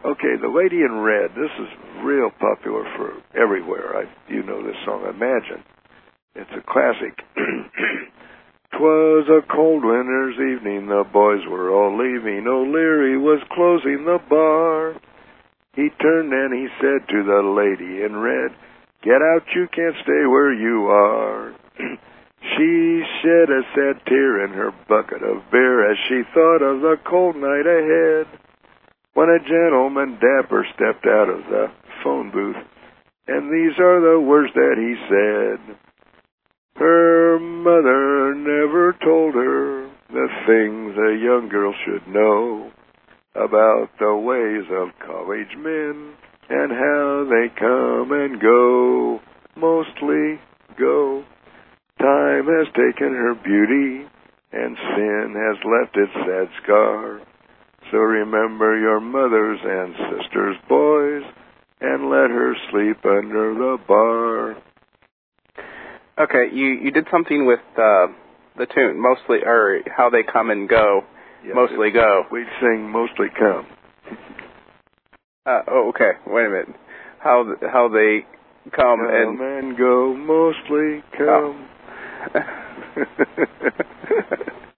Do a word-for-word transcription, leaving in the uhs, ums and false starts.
Okay, The Lady in Red. This is real popular for everywhere. I, you know this song, I imagine. It's a classic. 'Twas a cold winter's evening, the boys were all leaving. O'Leary was closing the bar. He turned and he said to the lady in red, "Get out, you can't stay where you are." She shed a sad tear in her bucket of beer as she thought of the cold night ahead, when a gentleman dapper stepped out of the phone booth, and these are the words that he said. Her mother never told her the things a young girl should know about the ways of college men and how they come and go, mostly go. Time has taken her beauty, and sin has left its sad scar. So remember your mothers and sisters, boys, and let her sleep under the bar. Okay, you, you did something with uh, the tune, mostly, or how they come and go, yes, mostly go. We sing mostly come. Uh, oh, okay, wait a minute. How how they come, come and... and go, mostly come. Oh.